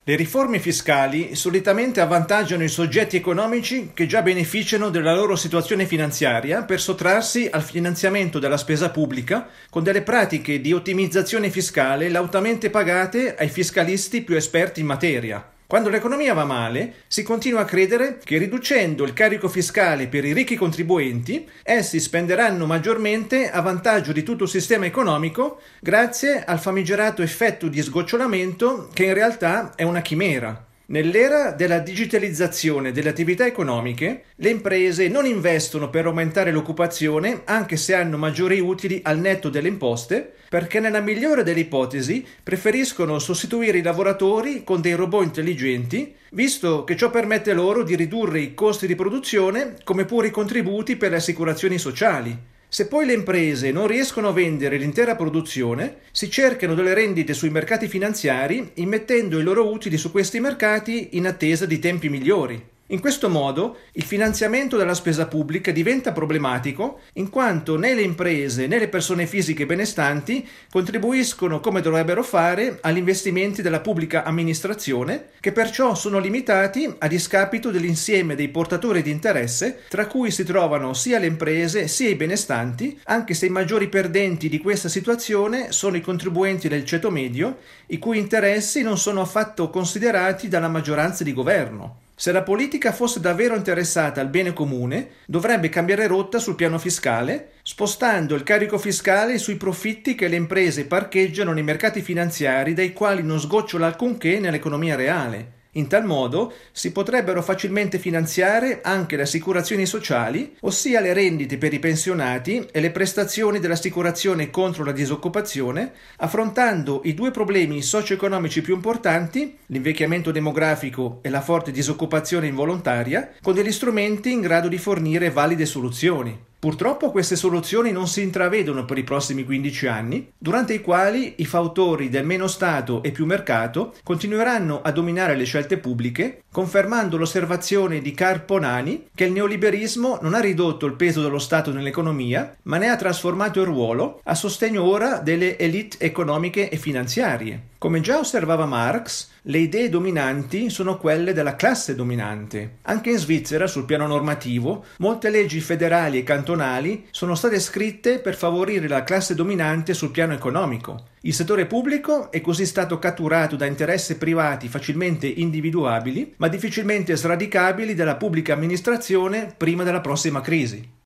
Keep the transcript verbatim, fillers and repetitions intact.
Le riforme fiscali solitamente avvantaggiano i soggetti economici che già beneficiano della loro situazione finanziaria per sottrarsi al finanziamento della spesa pubblica con delle pratiche di ottimizzazione fiscale lautamente pagate ai fiscalisti più esperti in materia. Quando l'economia va male, si continua a credere che riducendo il carico fiscale per i ricchi contribuenti, essi spenderanno maggiormente a vantaggio di tutto il sistema economico grazie al famigerato effetto di sgocciolamento che in realtà è una chimera. Nell'era della digitalizzazione delle attività economiche, le imprese non investono per aumentare l'occupazione anche se hanno maggiori utili al netto delle imposte, perché nella migliore delle ipotesi preferiscono sostituire i lavoratori con dei robot intelligenti, visto che ciò permette loro di ridurre i costi di produzione come pure i contributi per le assicurazioni sociali. Se poi le imprese non riescono a vendere l'intera produzione, si cercano delle rendite sui mercati finanziari, immettendo i loro utili su questi mercati in attesa di tempi migliori. In questo modo il finanziamento della spesa pubblica diventa problematico in quanto né le imprese né le persone fisiche benestanti contribuiscono come dovrebbero fare agli investimenti della pubblica amministrazione, che perciò sono limitati a discapito dell'insieme dei portatori di interesse, tra cui si trovano sia le imprese sia i benestanti, anche se i maggiori perdenti di questa situazione sono i contribuenti del ceto medio, i cui interessi non sono affatto considerati dalla maggioranza di governo. Se la politica fosse davvero interessata al bene comune, dovrebbe cambiare rotta sul piano fiscale, spostando il carico fiscale sui profitti che le imprese parcheggiano nei mercati finanziari dai quali non sgocciola alcunché nell'economia reale. In tal modo si potrebbero facilmente finanziare anche le assicurazioni sociali, ossia le rendite per i pensionati e le prestazioni dell'assicurazione contro la disoccupazione, affrontando i due problemi socio-economici più importanti, l'invecchiamento demografico e la forte disoccupazione involontaria, con degli strumenti in grado di fornire valide soluzioni. Purtroppo queste soluzioni non si intravedono per i prossimi quindici anni, durante i quali i fautori del meno Stato e più mercato continueranno a dominare le scelte pubbliche, confermando l'osservazione di Carponani che il neoliberismo non ha ridotto il peso dello Stato nell'economia, ma ne ha trasformato il ruolo a sostegno ora delle elite economiche e finanziarie. Come già osservava Marx, le idee dominanti sono quelle della classe dominante. Anche in Svizzera, sul piano normativo, molte leggi federali e cantonali sono state scritte per favorire la classe dominante sul piano economico. Il settore pubblico è così stato catturato da interessi privati facilmente individuabili, ma difficilmente sradicabili dalla pubblica amministrazione prima della prossima crisi.